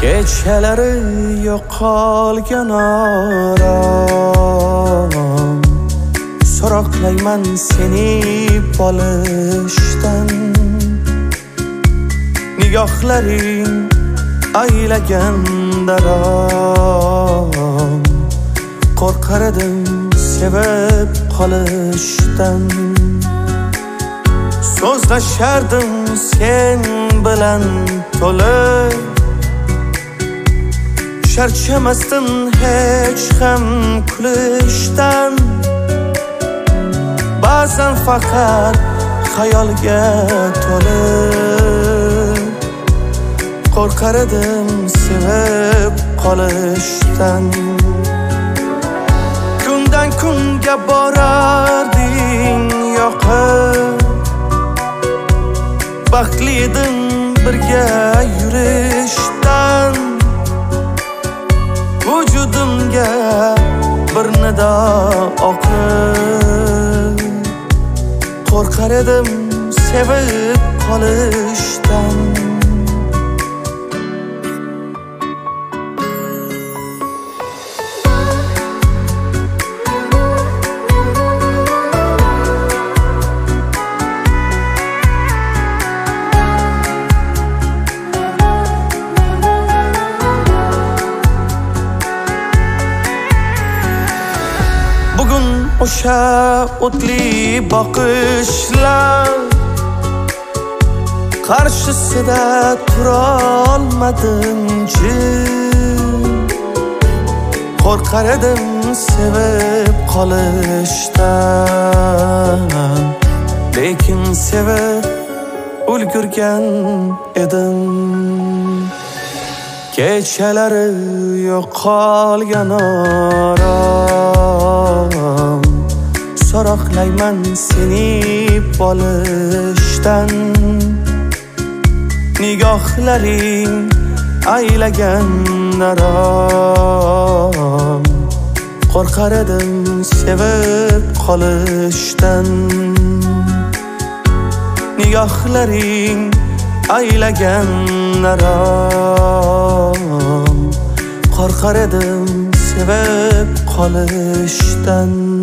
Kechalari yo'qolgan orom, so'roqlayman seni polishdan. Nigohlaring aylagan darom, qo'rqar edim sevib qolishdan. So'zlashardim sen bilan to'lib, charchamasdim hech ham kulishdan. Ba'zan faqat xayolga to'lib, qo'rqar edim sevib qolishdan. Kundan kunga borarding yoqib, baxtli edim birga yurishdan. Vujudimga bir nido oqib, qo'rqar edim sevib qolishdan. Bugun o'sha o'tli boqishlar qarshisida turolmadim jim. Qo'rqar edim sevib qolishdan, lekin sevib ulgurgan edim. Kechalari yo'qolgan orom, so'roqlayman seni polishdan. Nigohlaring aylagan darom, qo'rqar edim sevib qolishdan. Nigohlaring aylagan darom, qo'rqar edim sevib qolishdan.